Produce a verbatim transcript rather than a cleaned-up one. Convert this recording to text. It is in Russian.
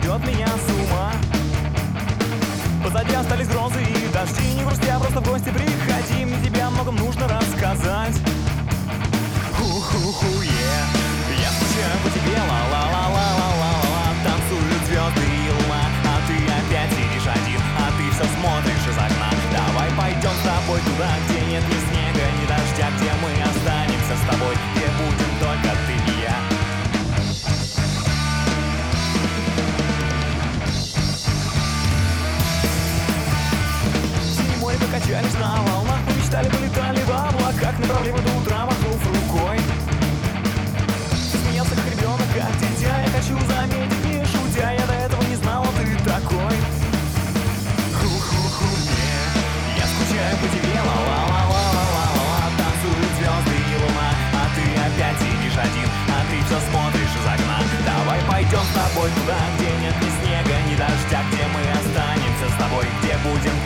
сведет меня с ума. Позади остались грозы и дожди. Не грусти, а просто в гости приходи. Мне тебе о многом нужно рассказать. Ху-ху-ху, е. Я скучаю по тебе, ла-ла-ла-ла-ла-ла-ла. Танцуют звезды и луна, а ты опять сидишь один, а ты все смотришь из окна. Давай пойдем с тобой туда, где нет ни снега, ни дождя, где мы останемся с тобой, где будем только ты и я. Зимой мы качались на волнах, мы мечтали, полетали в облаках, на проблемы до утра махнув рукой. Ты смеялся как ребенок, как дитя, я хочу заметить, не шутя, я до этого не знала, ты такой. Ху-ху-ху, не. Я скучаю по тебе, ла-ла-ла-ла-ла-ла-ла. Танцуют звезды и луна, а ты опять сидишь один, а ты все смотришь из окна. Давай пойдем с тобой туда, где нет ни снега, ни дождя, где мы останемся с тобой, где будем